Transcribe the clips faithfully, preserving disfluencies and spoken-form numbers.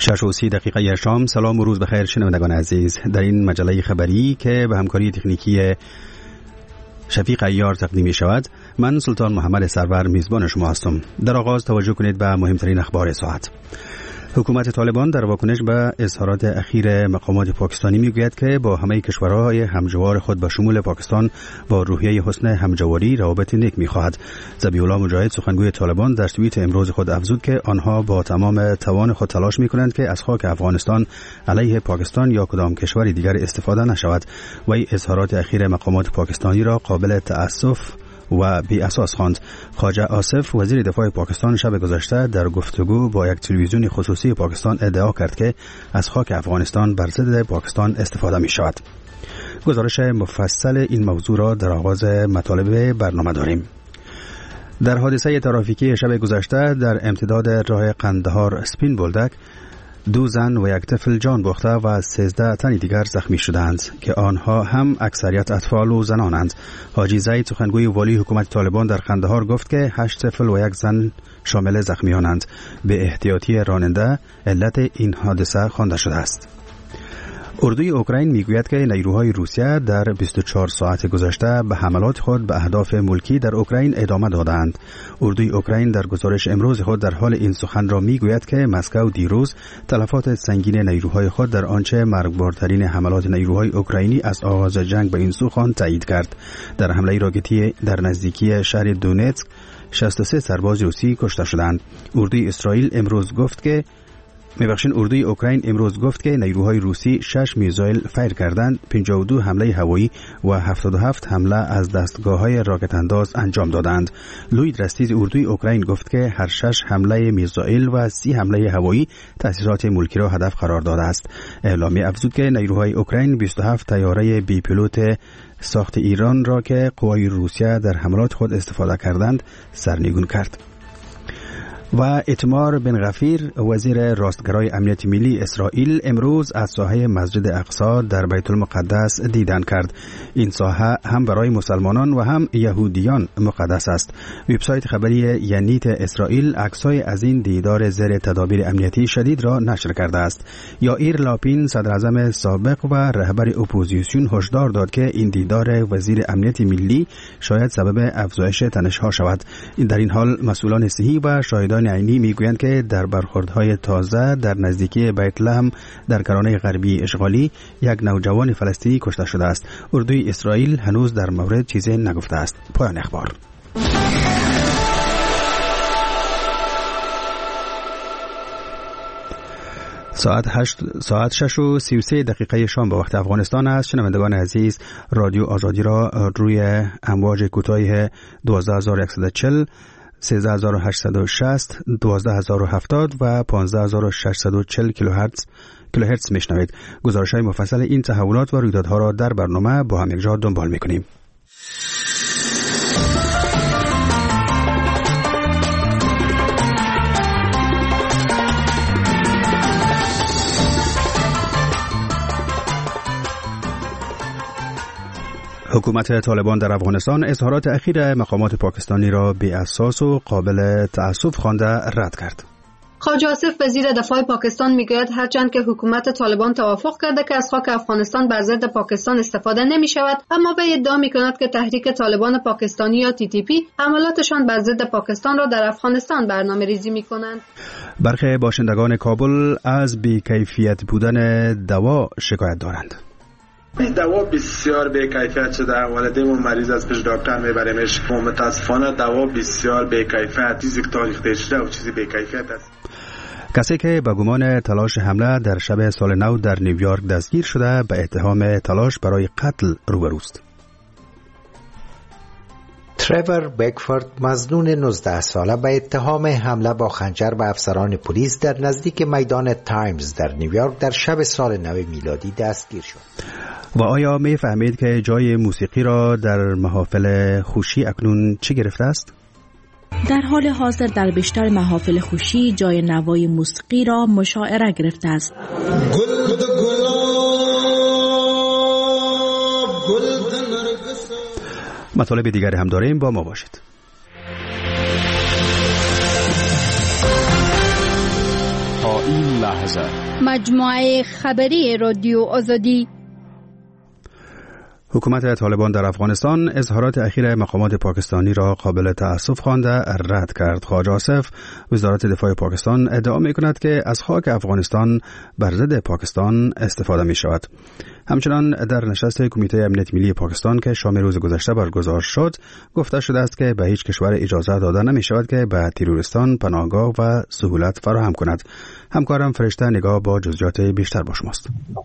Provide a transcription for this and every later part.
شش و سی دقیقه شام. سلام و روز بخیر شنوندگان عزیز. در این مجله خبری که به همکاری تکنیکی شفیق عیار تقدیم می شود، من سلطان محمد سرور میزبان شما هستم. در آغاز توجه کنید به مهمترین اخبار ساعت. حکومت طالبان در واکنش به اظهارات اخیر مقامات پاکستانی میگوید که با همه کشورهای همجوار خود به شمول پاکستان با روحیه حسن همجواری روابط نیک می‌خواهد. ذبیح الله مجاهد سخنگوی طالبان در توییت امروز خود افزود که آنها با تمام توان خود تلاش می‌کنند که از خاک افغانستان علیه پاکستان یا کدام کشور دیگر استفاده نشود. و اظهارات اخیر مقامات پاکستانی را قابل تأسف و بی اساس خواند. خواجه آصف وزیر دفاع پاکستان شب گذشته در گفتگو با یک تلویزیون خصوصی پاکستان ادعا کرد که از خاک افغانستان بر ضد پاکستان استفاده می شود. گزارش مفصل این موضوع را در آغاز مطالب برنامه داریم. در حادثه ترافیکی شب گذشته در امتداد راه قندهار سپین بولدک دو زن و یک طفل جان باخته و سیزده تن دیگر زخمی شدند که آنها هم اکثریت اطفال و زنانند. حاجی زید سخنگوی والی حکومت طالبان در قندهار گفت که هشت طفل و یک زن شامل زخمیانند. به احتیاطی راننده علت این حادثه خوانده شده است. اردوی اوکراین میگوید که نیروهای روسیه در بیست و چهار ساعت گذشته به حملات خود به اهداف ملکی در اوکراین ادامه دادند. اردوی اوکراین در گزارش امروز خود در حال این سخن را میگوید که مسکو دیروز تلفات سنگین نیروهای خود در آنچه مرگبارترین حملات نیروهای اوکراینی از آغاز جنگ به این سو تایید کرد. در حمله راکتی در نزدیکی شهر دونتسک شصت و سه سرباز روسی کشته شدند. اردوی اسرائیل امروز گفت که میبخشین اردوی اوکراین امروز گفت که نیروهای روسی شش میزایل فیر کردند، پنجاه و دو حمله هوایی و هفتاد و هفت حمله از دستگاه‌های راکت انداز انجام دادند. لوید رستیز اردوی اوکراین گفت که هر شش حمله میزایل و سی حمله هوایی تأسیسات ملکی را هدف قرار داده است. اعلامیه افزود که نیروهای اوکراین بیست و هفت طیاره بی پیلوت ساخت ایران را که قوای روسیه در حملات خود استفاده کردند سرنگون کرد. و اتمار بن غفیر وزیر راستگرای امنیت ملی اسرائیل امروز از ساحه مسجد اقصی در بیت المقدس دیدن کرد. این ساحه هم برای مسلمانان و هم یهودیان مقدس است. وبسایت خبری ینیت اسرائیل عکسای از این دیدار زیر تدابیر امنیتی شدید را نشر کرده است. یائیر لاپین صدر اعظم سابق و رهبر اپوزیسیون هشدار داد که این دیدار وزیر امنیت ملی شاید سبب افزایش تنش‌ها شود. در این حال مسئولان صحی و شاهدان عینی میگویند که در برخوردهای تازه در نزدیکی بیت لحم در کرانه غربی اشغالی یک نوجوان فلسطینی کشته شده است. اردوی اسرائیل هنوز در مورد چیزی نگفته است. پایان اخبار. ساعت هشت ساعت شش و سی و سه دقیقه شام به وقت افغانستان است. شنوندگان عزیز، رادیو آزادی را روی امواج کوتاه دوازده هزار و صد و چهل، سیزده هزار و هشتصد و شصت، دوازده هزار و هفتاد و پانزده هزار و ششصد و چهل کیلوهرتز کیلوهرتز میشنوید. گزارش‌های مفصل این تحولات و رویدادها را در برنامه با هم یکجا دنبال می‌کنیم. حکومت طالبان در افغانستان اظهارات اخیر مقامات پاکستانی را بی اساس و قابل تأسف خوانده رد کرد. خواجه آصف وزیر دفاع پاکستان میگوید هرچند که حکومت طالبان توافق کرده که از خاک افغانستان بر ضد پاکستان استفاده نمی شود، اما به ادعا می کند که تحریک طالبان پاکستانی یا تی تی پی حملاتشان بر ضد پاکستان را در افغانستان برنامه ریزی می کنند. برخی باشندگان کابل از بی‌کیفیت بودن دوا شکایت دارند. این دوا بسیار بی‌کیفیت شده. والدین مریض از پیش دکتر میبریمش و متاسفانه دوا بسیار بی‌کیفیت، چیزی که تاریخ شده و چیزی بی‌کیفیت است. کسی که به گمان تلاش حمله در شب سال نو در نیویورک دستگیر شده به اتهام تلاش برای قتل روبروست. تریور بکفورد مظنون نوزده ساله به اتهام حمله با خنجر به افسران پلیس در نزدیک میدان تایمز در نیویورک در شب سال نو میلادی دستگیر شد. و آیا می فهمید که جای موسیقی را در محافل خوشی اکنون چی گرفته است؟ در حال حاضر در بیشتر محافل خوشی جای نوای موسیقی را مشاعره گرفته است. گل د گلاب گل د نرگس. مطالب دیگری هم داریم، با ما باشید. این لحظه مجموعه خبری رادیو آزادی. حکومت طالبان در افغانستان اظهارات اخیر مقامات پاکستانی را قابل تأسف خوانده رد کرد. خواجه آصف وزارت دفاع پاکستان ادعا می کند که از خاک افغانستان بر ضد پاکستان استفاده می شود. همچنان در نشست کمیته امنیت ملی پاکستان که شام روز گذشته برگزار شد گفته شده است که به هیچ کشور اجازه داده نمی شود که به تروریستان پناهگاه و سهولت فراهم کند. همکارم فرشته نگاه با جزئیات بیشتر با شماست.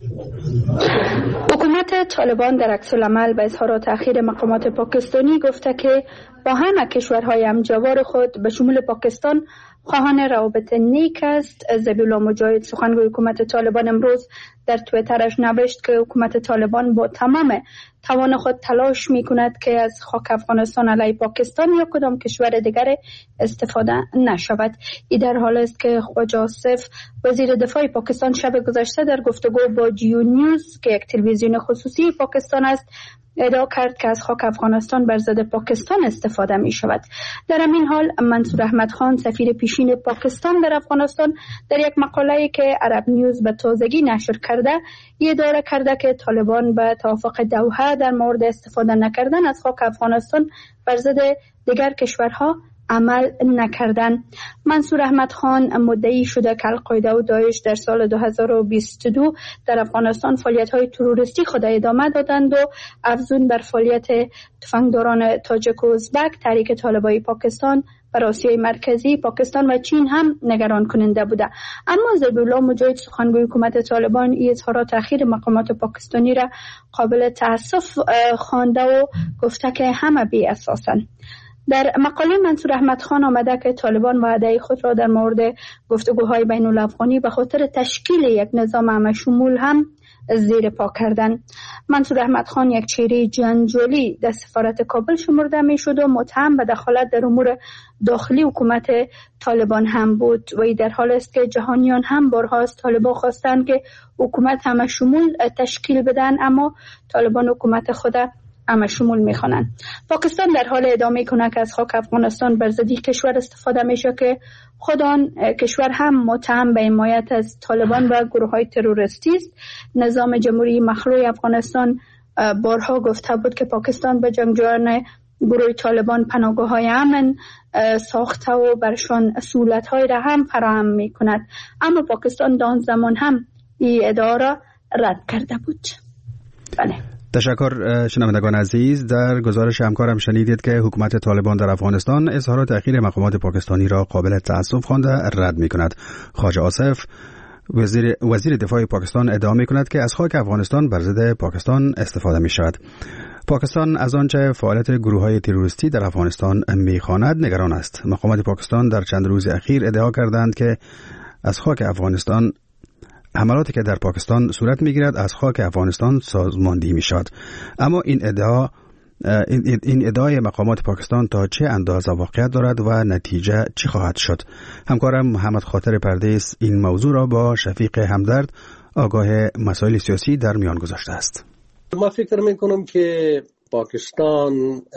حکومت طالبان در عکس العمل به اظهارات اخیر مقامات پاکستانی گفته که با همه کشورهای همجوار خود به شمول پاکستان خواهان روابط نیک است. ذبیح‌الله مجاهد سخنگوی حکومت طالبان امروز در توییترش نوشت که حکومت طالبان با تمام توان خود تلاش می کند که از خاک افغانستان علیه پاکستان یا کدام کشور دیگر استفاده نشود. این در حال است که خواجه آصف وزیر دفاع پاکستان شب گذشته در گفتگو با جیو نیوز که یک تلویزیون خصوصی پاکستان است ادعا کرد که از خاک افغانستان بر ضد پاکستان استفاده می شود. در همین حال منصور احمد خان سفیر پیشین پاکستان در افغانستان در یک مقاله‌ای که عرب نیوز به تازگی نشر کرده ادعا کرده که طالبان به توافق دوحه در مورد استفاده نکردن از خاک افغانستان بر ضد دیگر کشورها عمل نکردن. منصور احمد خان مدعی شده که القاعده و داعش در سال دو هزار و بیست و دو در افغانستان فعالیت‌های تروریستی خود ادامه دادند و افزون بر فعالیت تفنگداران تاجیک و ازبک تحریک طالبای پاکستان بر آسیای مرکزی، پاکستان و چین هم نگران کننده بوده. اما ذبیح‌الله مجاهد سخنگوی حکومت طالبان این اظهارات اخیر مقامات پاکستانی را قابل تأسف خوانده و گفته که همه بی اساسن. در مقاله منصور احمد خان آمده که طالبان وعده خود را در مورد گفتگوهای بین الافغانی به خاطر تشکیل یک نظام همشمول هم زیر پا کردن. منصور احمد خان یک چهره جنجالی در سفارت کابل شمرده می شد و متهم به دخالت در امور داخلی حکومت طالبان هم بود و این در حال است که جهانیان هم بارها از طالبان خواستند که حکومت همشمول تشکیل بدن، اما طالبان حکومت خود اما شمول میخوانند. پاکستان در حال ادامه کنه که از خاک افغانستان بر ضد کشور استفاده میشه که خود آن کشور هم متهم به حمایت از طالبان و گروه‌های تروریستی است. نظام جمهوری مخلوع افغانستان بارها گفته بود که پاکستان به جنگجویان گروه طالبان پناهگاه‌های امن ساخته و برشان سهولت‌های را هم فراهم میکند، اما پاکستان در آن زمان هم این ادعا را رد کرده بود. بله. تشکر شنوندگان عزیز. در گزارش همکارم شنیدید که حکومت طالبان در افغانستان اظهارات اخیر مقامات پاکستانی را قابل تأسف خوانده رد می کند. خواجه آصف وزیر, وزیر دفاع پاکستان ادعا می کند که از خاک افغانستان بر ضد پاکستان استفاده می شود. پاکستان از آنچه فعالیت گروه‌های تروریستی در افغانستان می خواند نگران است. مقامات پاکستان در چند روز اخیر ادعا کردند که از خاک افغانستان حملاتی که در پاکستان صورت میگیرد از خاک افغانستان سازماندهی می شود. اما این ادعا این, این ادعای مقامات پاکستان تا چه اندازه واقعیت دارد و نتیجه چی خواهد شد؟ همکارم محمد خاطر پردیس این موضوع را با شفیق همدرد آگاه مسائل سیاسی در میان گذاشته است. ما فکر میکنم که پاکستان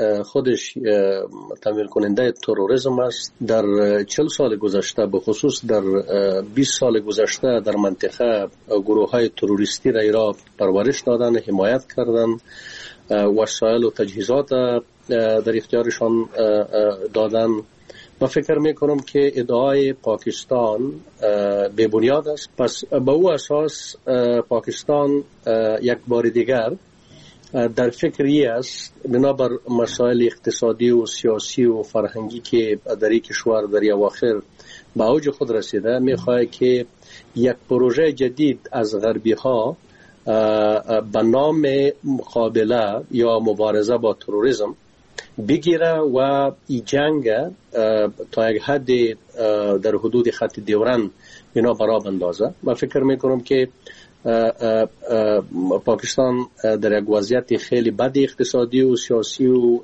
خودش تمویل کننده تروریسم است. در چهل سال گذشته به خصوص در بیست سال گذشته در منطقه گروه های تروریستی را ایرا پرورش دادن، حمایت کردن، وسایل و تجهیزات در اختیارشان دادن. من فکر میکنم که ادعای پاکستان بی بنیاد است. پس به او اساس پاکستان یک بار دیگر در فکری است بنابر مسائل اقتصادی و سیاسی و فرهنگی که در این کشور در اواخر به اوج خود رسیده، میخواهد که یک پروژه جدید از غربی ها به نام مقابله یا مبارزه با تروریسم بگیره و این جنگ تا یک حد در حدود خط دیورن اینا برا بندازه. من فکر میکنم که پاکستان در یک وضعیت خیلی بد اقتصادی و سیاسی و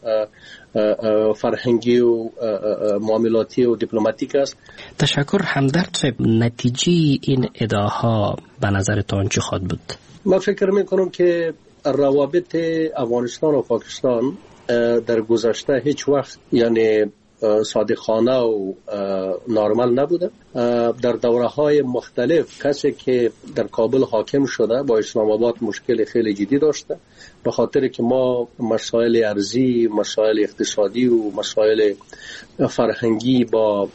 فرهنگی و معاملاتی و دیپلماتیک است. تشکر. همدرد صاحب، نتیجه این ادعاها به نظرتان چه خواهد بود؟ من فکر میکنم که روابط افغانستان و پاکستان در گذشته هیچ وقت یعنی صادقانه و نارمل نبوده. در دوره های مختلف کسی که در کابل حاکم شده با اسلام آباد مشکل خیلی جدی داشته، به خاطر که ما مسائل ارضی، مسائل اقتصادی و مسائل فرهنگی با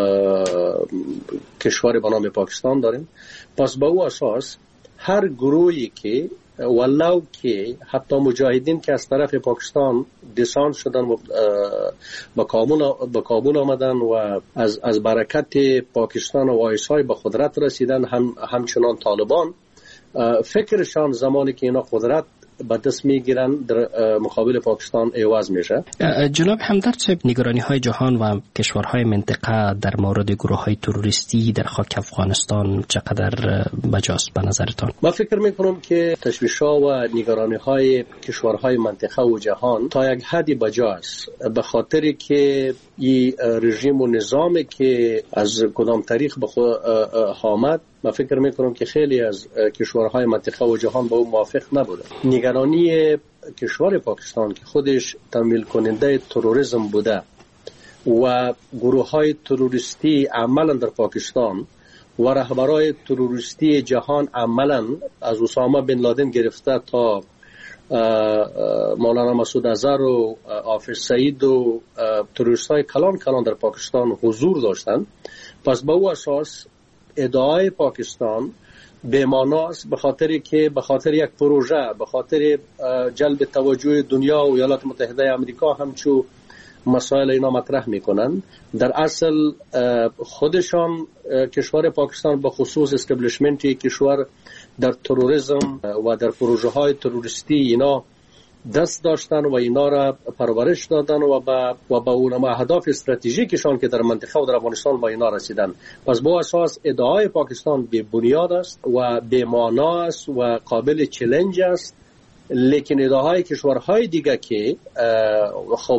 کشور به نام پاکستان داریم. پس با او اساس هر گروهی که ولو که حتی مجاهدین که از طرف پاکستان دسان شدن و به کابل به کابل آمدن و از از برکت پاکستان و وایسای به قدرت رسیدن، هم همچنان طالبان فکرشان زمانی که اینا قدرت به دست میگیرن در مقابل پاکستان عوض میشه. جناب همدرد صاحب، نگرانی های جهان و کشورهای منطقه در مورد گروه های تروریستی در خاک افغانستان چقدر بجاست به نظرتان؟ من فکر میکنم که تشویش ها و نگرانی های کشورهای منطقه و جهان تا یک حدی بجاست، به خاطر که این رژیم و نظامی که از کدام تاریخ به خود آمد، من فکر میکنم که خیلی از کشورهای منطقه و جهان با اون موافق نبوده. نگرانی کشور پاکستان که خودش تمویل کننده تروریسم بوده و گروه های تروریستی عملا در پاکستان و رهبرای تروریستی جهان عملا از اسامه بن لادن گرفته تا مولانا مسعود اظهر و حافظ سعید و تروریست های کلان کلان در پاکستان حضور داشتند. پس به او اساس ادعای پاکستان بی‌معناست، به خاطر که به خاطر یک پروژه، به خاطر جلب توجه دنیا و ایالات متحده آمریکا همچو مسائل اینا مطرح میکنن. در اصل خودشان کشور پاکستان به خصوص استبلیشمنتی کشور در تروریسم و در پروژه های تروریستی اینا دست داشتن و اینا را پرورش دادن و با و با اون اهداف استراتژیکشان که در منطقه و در افغانستان با اینا رسیدن. پس با اساس ادعای پاکستان بی بنیاد است و بی معنا است و قابل چالش است، لیکن ادعاهای کشورهای دیگه که خب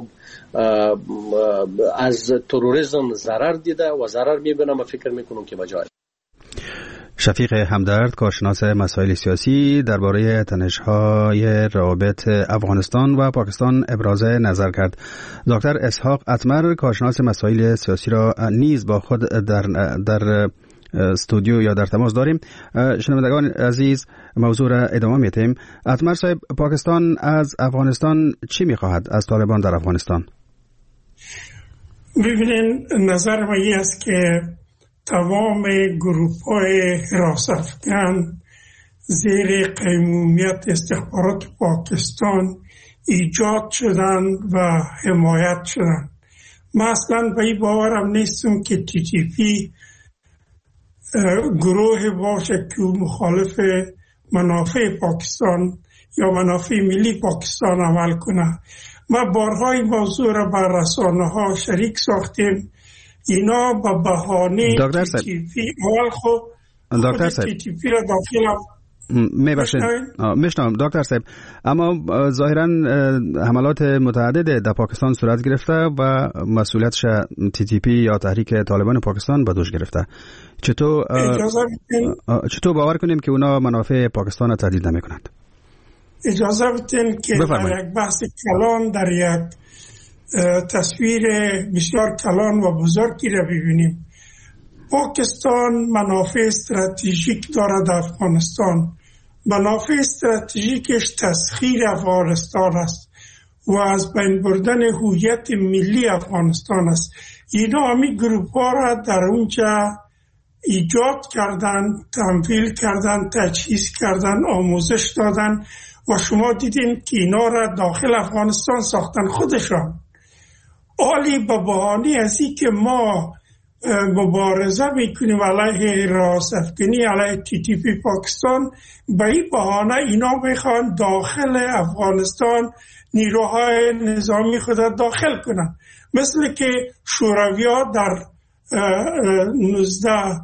از تروریسم ضرر دیده و ضرر میبینه، من فکر میکنم که بجای. شفیق همدرد، کارشناس مسائل سیاسی، درباره تنش‌های روابط افغانستان و پاکستان ابراز نظر کرد. دکتر اسحاق اتمر، کارشناس مسائل سیاسی را نیز با خود در در استودیو یا در تماس داریم. شنوندگان عزیز، موضوع را ادامه می‌دهیم. اتمر صاحب، پاکستان از افغانستان چی می‌خواهد از طالبان در افغانستان؟ ببینید، نظر من این است که تمام گروه‌های حراست افکن زیر قیمومیت استخبارات پاکستان ایجاد شدن و حمایت شدن. من اصلا به این باورم نیستم که تی تی پی گروه باشه که مخالف منافع پاکستان یا منافع ملی پاکستان عمل کنه. ما بارها این موضوع را بر رسانه ها شریک ساختیم. اینا با بهانه تی تی پی اول خود تی تی پی را داخل میبخشید میشنم دکتر صاحب، اما ظاهرا حملات متعدد در پاکستان صورت گرفته و مسئولیتش تی تی پی یا تحریک طالبان پاکستان به دوش گرفته. چطور چطور باور کنیم که اونا منافع پاکستان را تهدید نمی کنند؟ اجازه بدین که بفرمایید. در یک بحث کلان، در یک تصویر بسیار کلان و بزرگی را ببینیم. پاکستان منافع استراتژیک دارد در افغانستان. منافع استراتژیکش تسخیر افغانستان است و از بین بردن هویت ملی افغانستان است. اینا همی گروپ ها را در اونجا ایجاد کردن، تمویل کردن، تجهیز کردن، آموزش دادن و شما دیدین که اینا را داخل افغانستان ساختن خودشان. عالی به بهانه از این که ما مبارزه میکنیم علیه حراست افکنی علیه تی تی پی پاکستان، به این بهانه اینا میخوان داخل افغانستان نیروهای نظامی خود داخل کنن، مثل که شوروی‌ها در نوزده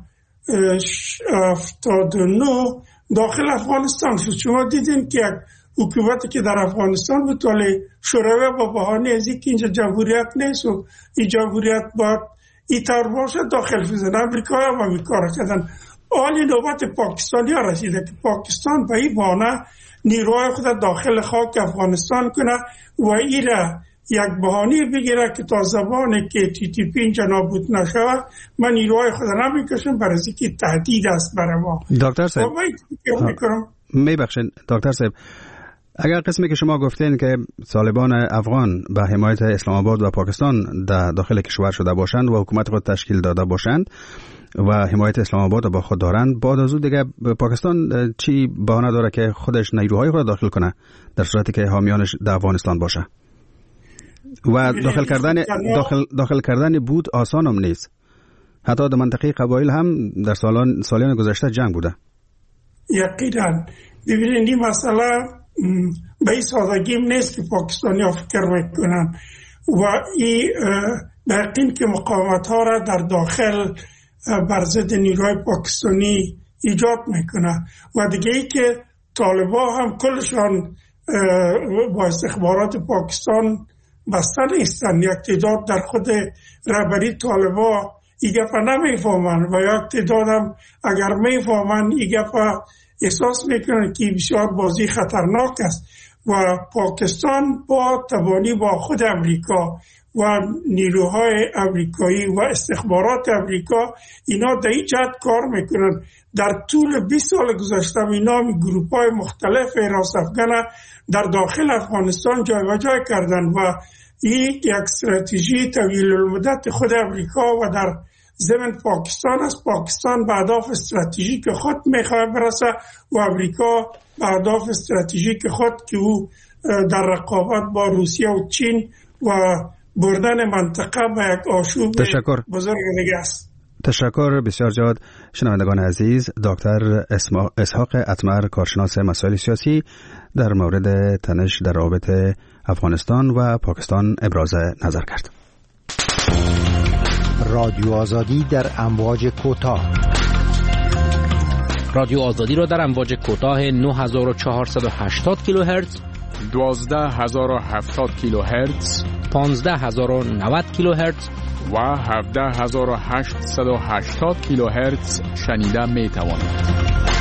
هفتاد و نه داخل افغانستان شد. شما دیدین که یک حکومتی که در افغانستان بود، ولی شوروی با بهانه از اینکه اینجا جمهوریت نیست و این جمهوریت باید این طور باشه داخل شدن. امریکا هم امریکا را کردن. حالی نوبت پاکستانی ها رسیده که پاکستان به این بهانه نیروهای خود داخل خاک افغانستان کنه و این را یک بهانه بگیره که تا زبانی که تی تی پی اینجا نابود نشود من نیروهای خود نمیکشم، برای اینکه تهدید است برای ما. دکتر صاحب میبخشید دکتر صاحب، اگر قسمی که شما گفتین که طالبان افغان به حمایت اسلام آباد و پاکستان در داخل کشور شده باشند و حکومت خود تشکیل داده باشند و حمایت اسلام آباد با خود دارند، بعد از اون دیگه پاکستان چی بهانه داره که خودش نیروهای خود داخل کنه در صورتی که حامیانش در افغانستان باشه؟ و داخل کردن داخل داخل کردن بود آسان هم نیست. حتی در منطقه قبایل هم در سالان سالیان گذشته جنگ بوده. یقینا ببینید این مسئله به این سادگی نیست که پاکستانی ها فکر میکنن و این به یقین که مقاومت ها را در داخل بر ضد نیروهای پاکستانی ایجاد میکنه و دیگه ای که طالبان هم کلشان با استخبارات پاکستان بسته نیستن. یک تعداد در خود رهبری طالبان این گفت نمیفهمن و یک تعداد هم اگر میفهمن این گفت احساس میکنن که بسیار بازی خطرناک است و پاکستان با تبانی با خود امریکا و نیروهای امریکایی و استخبارات امریکا اینا در این جهت کار میکنن. در طول بیست سال گذشته اینا گروپ های مختلف راست افغان در داخل افغانستان جای و جای کردن و این یک استراتژی طویل المدت خود امریکا و در ضمن پاکستان است. پاکستان به اهداف استراتژیک خود میخواد برسه و امریکا به اهداف استراتژیک خود که او در رقابت با روسیه و چین و بردن منطقه به یک آشوب بزرگ دیگه است. تشکر بسیار زیاد. شنوندگان عزیز، دکتر اسحاق اتمر، کارشناس مسائل سیاسی، در مورد تنش در رابطه افغانستان و پاکستان ابراز نظر کرد. رادیو آزادی در امواج کوتاه. رادیو آزادی را در امواج کوتاه نه هزار و چهارصد و هشتاد کیلوهرتز، دوازده هزار و هفتاد کیلوهرتز، پانزده هزار و نود کیلوهرتز و هفده هزار و هشتصد و هشتاد کیلوهرتز شنیده می توانید.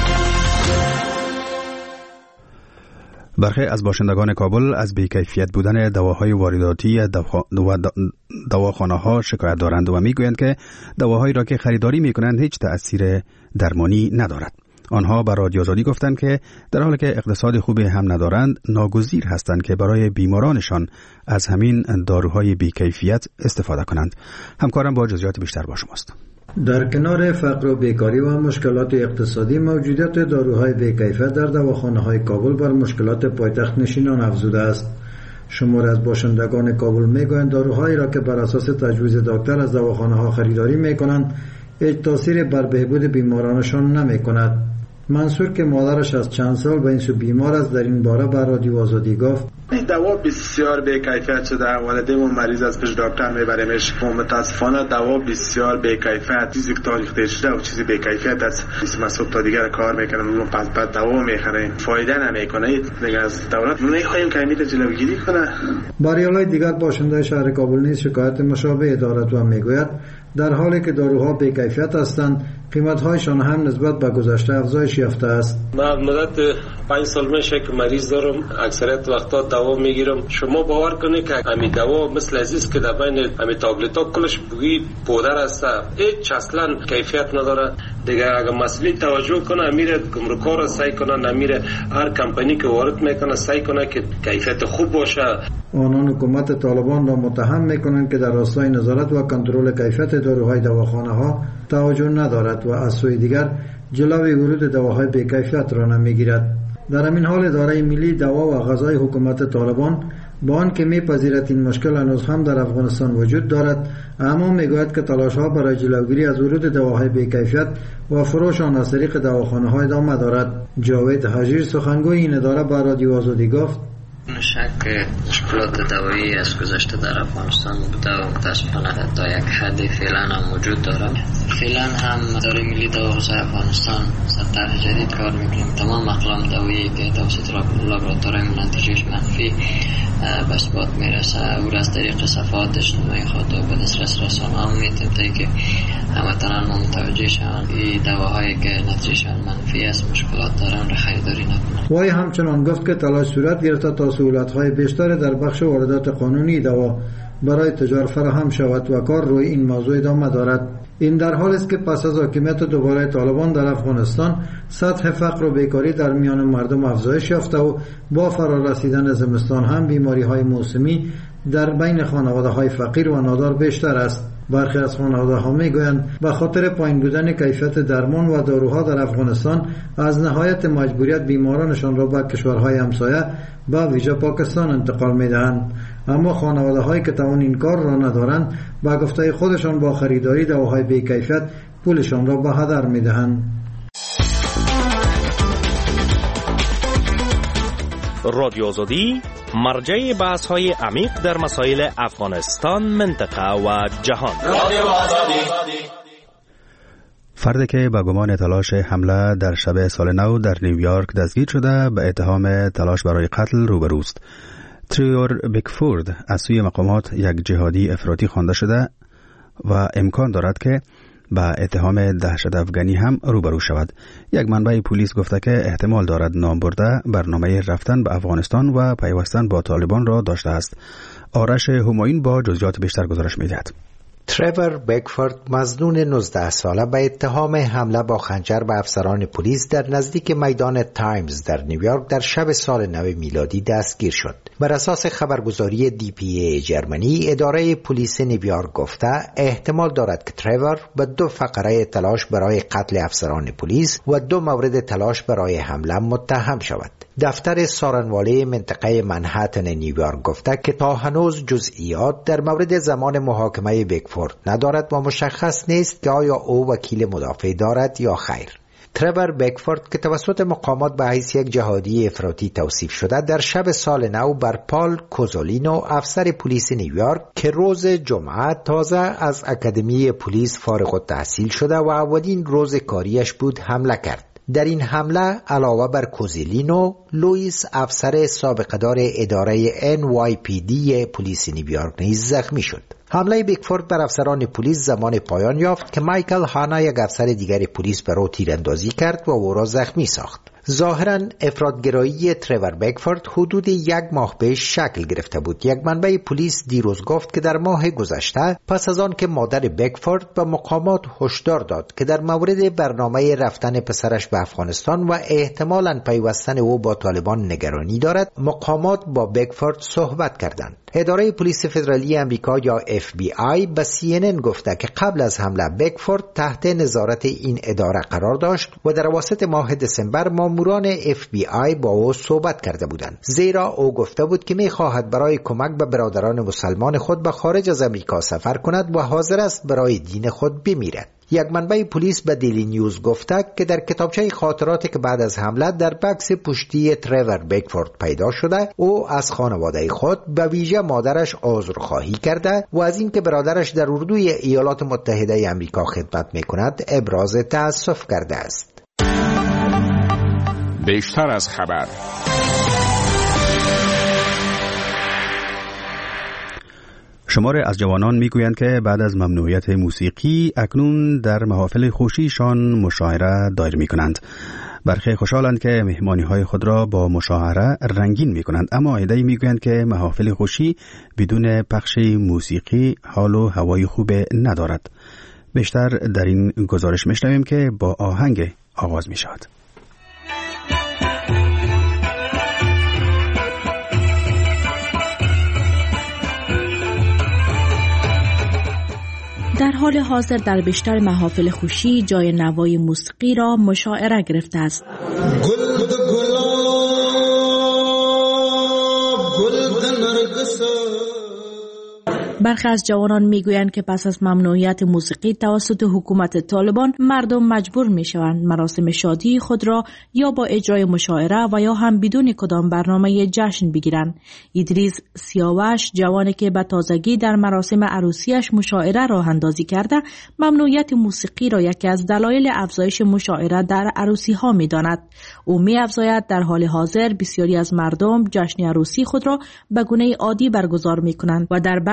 برخی از باشندگان کابل از بی‌کیفیت بودن دواهای وارداتی و دواخانه‌ها شکایت دارند و میگویند که دواهایی را که خریداری میکنند هیچ تأثیر درمانی ندارد. آنها بر رادیو آزادی گفتند که در حالی که اقتصاد خوبی هم ندارند، ناگزیر هستند که برای بیمارانشان از همین داروهای بی‌کیفیت استفاده کنند. همکارم با جزئیات بیشتر با شماست. در کنار فقر و بیکاری و مشکلات اقتصادی، موجودیت داروهای بی‌کیفیت در دواخانه‌های کابل بر مشکلات پایتخت نشینان افزوده است. شمار از باشندگان کابل میگویند داروهایی را که بر اساس تجویز دکتر از دواخانه‌ها خریداری میکنند هیچ تأثیری بر بهبود بیمارانشان نمیکند. منصور که مادرش از چند سال به این سو بیمار است در این باره بر رادیو آزادی گفت: دوا بسیار بی‌کیفیت شده. والدین مریض از پیش دکتر میبریمش و متاسفانه دوا بسیار بی‌کیفیت، چیزی که تاریخ شده و چیزی بی‌کیفیت است. اسم صبح تا دیگر کار میکنم و پس بعد دوا میخریم، فایده نمیکنه. دیگه از دولت میخوایم که امید جلوگیری کنه. بریالای دیگر باشنده شهر کابل نیز شکایت مشابه دارد و میگوید در حالی که داروها بی‌کیفیت هستند، قیمت‌هایشان هم نسبت به گذشته افزایش یافته است. من مدت پنج سال میشه که مریض دارم، اکثریت وقتا دوا میگیرم. شما باور کنید که همین دوا مثل عزیز که در بین همین تابلت‌ها کلش بوی پودر است، هیچ اصلا کیفیت نداره. دیگه اگر مسئولین توجه کنه، میره گمرک‌ها را سعی کنه، نمیره هر کمپانی که وارد میکنه سعی کنه که کیفیت خوب باشه. آنان حکومت طالبان را متهم میکنند که در راستای نظارت و کنترل کیفیت داروهای دواخانه‌ها توجه ندارد و از سوی دیگر جلوی ورود دواهای بی‌کیفیت را نمیگیرد. در همین حال اداره ملی دوا و غذای حکومت طالبان با آنکه میپذیرد این مشکل هنوز هم در افغانستان وجود دارد، اما میگوید که تلاش‌ها برای جلوگیری از ورود دواهای بی‌کیفیت و فروش آن از طریق دواخانه‌ها ادامه دارد. جاوید حجیر سخنگوی این اداره با رادیو آزادی گفت: شک مشکلات دوایی از گذشته در افغانستان بوده و متاسفانه تا یک حدی فعلا هم وجود دارد. فعلا هم اداره ملی دوا و غذای افغانستان سر طرح جدید کار میکنیم. تمام اقلام دوایی که توسط لابراتوارهای نتیجهش منفی به اثبات میرسه او را از طریق صفحات اجتماعی خود و به دسترس رسانه‌ها میتیم تا که هموطنان ما متوجه شوند این دواهایی که نتیجهشان منفی است مشکلات دارن را خریداری نکنند. وی همچنان گفت که تلاش صورت گرفته تا سهولت‌های بیشتر در بخش واردات قانونی دوا برای تجار فراهم شود و کار روی این موضوع ادامه دارد. این در حالی است که پس از حاکمیت دوباره طالبان در افغانستان سطح فقر و بیکاری در میان مردم افزایش یافته و با فرارسیدن زمستان هم بیماری‌های موسمی در بین خانواده‌های فقیر و نادار بیشتر است. برخی از خانواده‌ها می‌گویند به خاطر پایین بودن کیفیت درمان و داروها در افغانستان از نهایت مجبوریت بیمارانشان را به کشورهای همسایه به ویژه پاکستان انتقال می‌دهند. اما خانواده‌هایی که توان این کار را ندارند به گفته خودشان با خریداری دواهای بی‌کیفیت پولشان را به هدر می‌دهند. رادیو آزادی مرجع بحث‌های عمیق در مسائل افغانستان، منطقه و جهان. رادیو آزادی. فردی که با گمان تلاش حمله در شب سال نو در نیویورک دستگیر شده به اتهام تلاش برای قتل روبروست. تریور بیکفورد از سوی مقامات یک جهادی افراطی خوانده شده و امکان دارد که با اتهام دهشت افغانی هم روبرو شود. یک منبع پلیس گفته که احتمال دارد نام برده برنامه رفتن به افغانستان و پیوستن با طالبان را داشته است. آرش همایون با جزئیات بیشتر گزارش می‌دهد. تریور بیکفورد مظنون نوزده ساله به اتهام حمله با خنجر به افسران پلیس در نزدیک میدان تایمز در نیویورک در شب سال نو میلادی دستگیر شد. بر اساس خبرگزاری دی پی ای جرمنی، اداره پلیس نیویورک گفته احتمال دارد که تریور به دو فقره تلاش برای قتل افسران پلیس و دو مورد تلاش برای حمله متهم شود. دفتر سارنوالی منطقه منهتن نیویورک گفته که تا هنوز جزئیات در مورد زمان محاکمه بیکفورد ندارد و مشخص نیست که آیا او وکیل مدافع دارد یا خیر. تریور بیکفورد که توسط مقامات به حیث یک جهادی افراطی توصیف شده، در شب سال نو بر پال کوزولینو، افسر پلیس نیویورک که روز جمعه تازه از اکادمی پلیس فارغ التحصیل شده و اولین روز کاریش بود، حمله کرد. در این حمله علاوه بر کوزولینو، لوئیس افسر سابقه‌دار اداره ان وای پی دی پلیس نیویورک نیز زخمی شد. حمله بیکفورد بر افسران پلیس زمان پایان یافت که مایکل هانا، یک افسر دیگر پلیس، بر او تیراندازی کرد و او را زخمی ساخت. ظاهراً افراط‌گرایی تریور بیکفورد حدود یک ماه پیش شکل گرفته بود. یک منبع پلیس دیروز گفت که در ماه گذشته پس از آن که مادر بیکفورد به مقامات هشدار داد که در مورد برنامه رفتن پسرش به افغانستان و احتمالاً پیوستن او با طالبان نگرانی دارد، مقامات با بیکفورد صحبت کردند. اداره پلیس فدرالی امریکا یا اف بی آی به سی ان ان گفته که قبل از حمله بیکفورد تحت نظارت این اداره قرار داشت و در اواسط ماه دسامبر ماموران اف بی آی با او صحبت کرده بودند، زیرا او گفته بود که می‌خواهد برای کمک به برادران مسلمان خود به خارج از امریکا سفر کند و حاضر است برای دین خود بمیرد. یک منبع پلیس به دیلی نیوز گفته که در کتابچه خاطراتی که بعد از حمله در بکس پشتی تریور بیکفورد پیدا شده، او از خانواده خود به ویژه مادرش عذرخواهی کرده و از اینکه برادرش در اردوی ایالات متحده آمریکا خدمت می‌کند ابراز تأسف کرده است. بیشتر از خبر. شمار از جوانان میگویند که بعد از ممنوعیت موسیقی اکنون در محافل خوشیشان مشاعره دایر میکنند. برخی خوشحالند که مهمانی‌های خود را با مشاعره رنگین میکنند، اما عده‌ای میگویند که محافل خوشی بدون پخش موسیقی حال و هوای خوب ندارد. بیشتر در این گزارش میشنویم که با آهنگ آغاز میشود. در حال حاضر در بیشتر محافل خوشی جای نوای موسیقی را مشاعره گرفته است. گل د گلاب گل د نرگس. برخی از جوانان میگویند که پس از ممنوعیت موسیقی توسط حکومت طالبان مردم مجبور میشوند مراسم شادی خود را یا با اجرای مشاعره و یا هم بدون کدام برنامه جشن بگیرند. ادریس سیاوش، جوانی که به تازگی در مراسم عروسیش مشاعره راه اندازی کرده، ممنوعیت موسیقی را یکی از دلایل افزایش مشاعره در عروسی ها می‌داند. او می‌افزاید در حال حاضر بسیاری از مردم جشن عروسی خود را به گونه عادی برگزار می‌کنند و در برخی موارد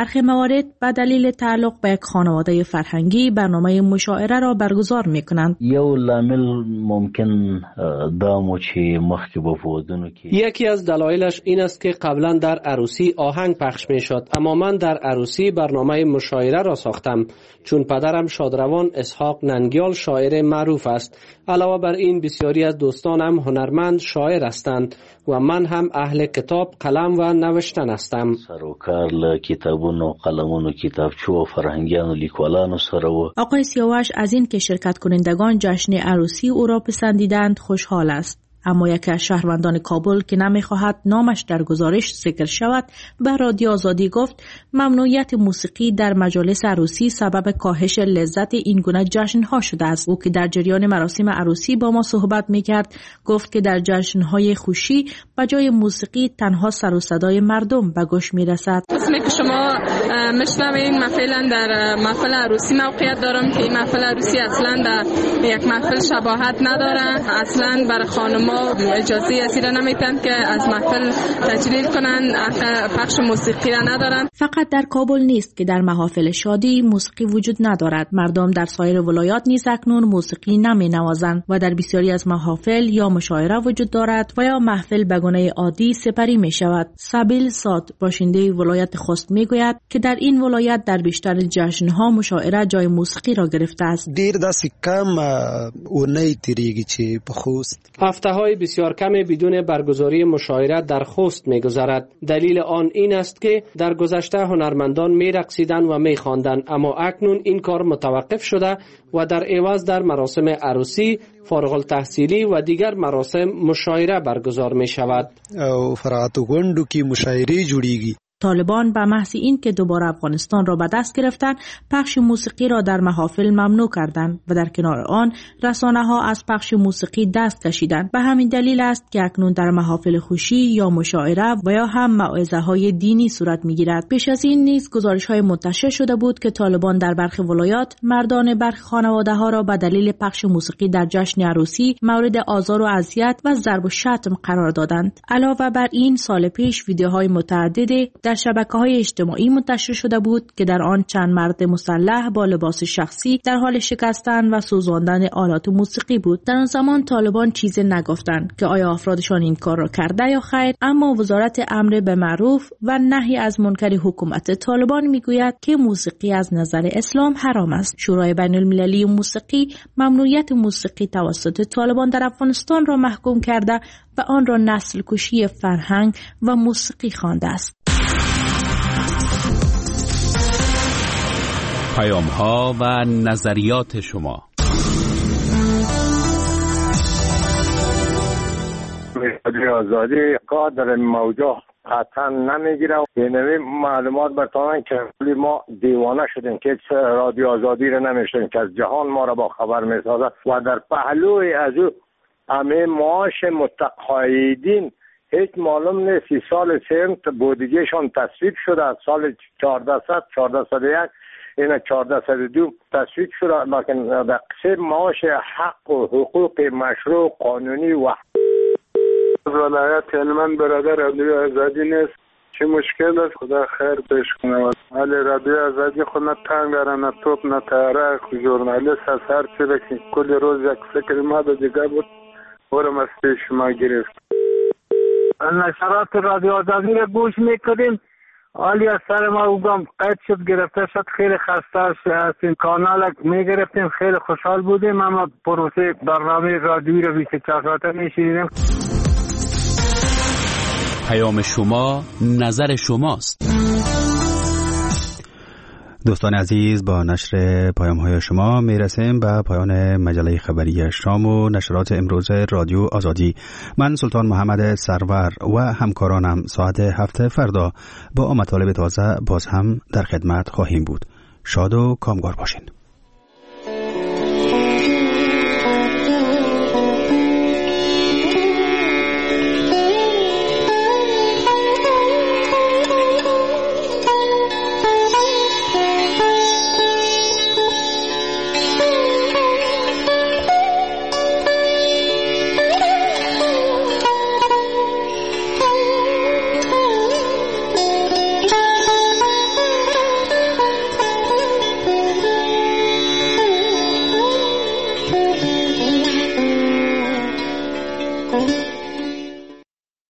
موارد به دلیل تعلق به یک خانواده فرهنگی برنامه مشاعره را برگزار می‌کنند. یو لامل ممکن دامو چې مخکې به ودونو کې یکی از دلایلش این است که قبلا در عروسی آهنگ پخش می‌شد، اما من در عروسی برنامه مشاعره را ساختم چون پدرم شادروان اسحاق ننگیال شاعر معروف است. علاوه بر این بسیاری از دوستانم هنرمند شاعر هستند و من هم اهل کتاب، قلم و نوشتن هستم. سروکار له کتابونو، قلمونو، کتابچو فرهنگیانو، لیکوالانو سره و آقای سیاوش از این که شرکت کنندگان جشن عروسی او را پسندیدند خوشحال است. اما یکی از شهروندان کابل که نمیخواهد نامش در گزارش ذکر شود به رادیو آزادی گفت ممنوعیت موسیقی در مجالس عروسی سبب کاهش لذت این گونه جشن‌ها شده است. او که در جریان مراسم عروسی با ما صحبت می‌کرد گفت که در جشن‌های خوشی به جای موسیقی تنها سر و صدای مردم به گوش می‌رسد. اسمی که شما میشنوید من فعلا در محفل عروسی موقعیت دارم که این محفل عروسی اصلا در یک محفل شباهت نداره. اصلا برای خانم ما اجازه اسی را نمیتن که از محفل تجلیل کنن، پخش موسیقی را ندارن. فقط در کابل نیست که در محافل شادی موسیقی وجود ندارد. مردم در سایر ولایات نیز اکنون موسیقی نمی نوازند و در بسیاری از محافل یا مشاعره وجود دارد و یا محفل به گونه عادی سپری می شود. سبیل ساد باشنده ولایت خوست می گوید که در این ولایت در بیشتر جشنها مشاعره جای موسیقی را گرفته است. دیر داسې کم اونۍ تیریږي چې په خوست هفته‌های بسیار کمی بدون برگزاری مشاعره در خوست می‌گذرد. دلیل آن این است که در گذشته هنرمندان می‌رقصیدند و می‌خواندند، اما اکنون این کار متوقف شده و در عوض در مراسم عروسی، فارغ التحصیلی و دیگر مراسم مشاعره برگزار می‌شود. او فراتو غونډو کې مشاعره جوړیږي. طالبان به محض این که دوباره افغانستان را به دست گرفتند پخش موسیقی را در محافل ممنوع کردند و در کنار آن رسانه ها از پخش موسیقی دست کشیدند. به همین دلیل است که اکنون در محافل خوشی یا مشاعره و یا هم موعظه های دینی صورت می گیرد. پیش از این نیز گزارش های منتشر شده بود که طالبان در برخی ولایات مردان برخی خانواده ها را به دلیل پخش موسیقی در جشن عروسی مورد آزار و اذیت و ضرب و شتم قرار دادند. علاوه بر این سال پیش ویدیوهای متعددی در شبکه‌های اجتماعی منتشر شده بود که در آن چند مرد مسلح با لباس شخصی در حال شکستن و سوزاندن آلات موسیقی بود. در آن زمان طالبان چیزی نگفتند که آیا افرادشان این کار را کرده یا خیر، اما وزارت امر به معروف و نهی از منکر حکومت طالبان میگوید که موسیقی از نظر اسلام حرام است. شورای بین المللی موسیقی ممنوعیت موسیقی توسط طالبان در افغانستان را محکوم کرده و آن را نسل کشی فرهنگ و موسیقی خوانده است. پیام ها و نظریات شما. رادیو آزادی قادر موجه قطعا نمیگیره. یعنی معلومات برتانن که ما دیوانه شدیم که رادیو آزادی رو نمیشتیم که از جهان ما را با خبر میسازد و در پهلوی از او همه معاش متقاعدین هیچ معلوم نیست. سی سال سیم بودجهشان تصویب شده از سال چهاردهصد چهاردهصد و یک این چهاردهصد و دو تصویب شده، لیکن در قسم معاش حق و حقوق مشروع قانونی و ولایت هلمند برادر رادیو آزادی نیست. چه مشکل است؟ خدا خیر پیش کنه. ولی رادیو آزادی خود نه تنگ داره، نه توپ، نه تیاره. ژورنالیست از هر چی که کل روز یک فکر ما به دیگه بود برم از پیش ما گرفت. نشرات رادیو آزادی را گوش میکنیم. حالی از سر ما اوگم قید شد، گرفته شد. خیلی خسته از این کانال میگرفتیم، خیلی خوشحال بودیم، اما پروسه برنامه رادیویی را بیست و چهار ساعته میشیدیم. پیام شما نظر شماست. دوستان عزیز، با نشر پیام های شما میرسیم به پایان مجله خبری شام و نشرات امروز رادیو آزادی. من سلطان محمد سرور و همکارانم ساعت هفت فردا با مطالب تازه باز هم در خدمت خواهیم بود. شاد و کامگار باشین.